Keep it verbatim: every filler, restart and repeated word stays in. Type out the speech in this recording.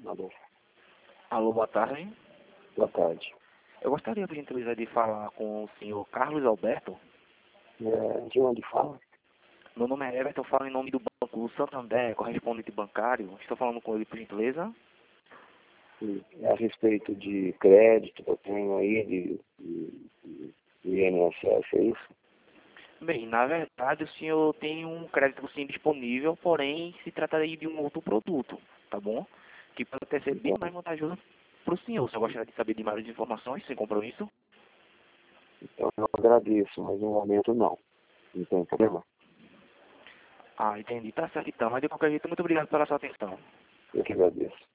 Alô, Alô, boa tarde. boa tarde. Eu gostaria, por gentileza, de falar com o senhor Carlos Alberto. É, de onde fala? Meu nome é Everton, falo em nome do Banco Santander, correspondente bancário. Estou falando com ele, por gentileza. Sim. É a respeito de crédito que eu tenho aí, de, de, de, de I N S S, é isso? Bem, na verdade, o senhor tem um crédito sim disponível, porém se trataria de um outro produto, tá bom? Que pode até ser bem Então, mais vantajoso para o senhor. Se eu gostaria de saber de maiores informações, sem compromisso. então eu agradeço, mas no momento não. Não tem problema. Ah, entendi. Tá certo então. Mas de qualquer jeito, muito obrigado pela sua atenção. Eu que agradeço.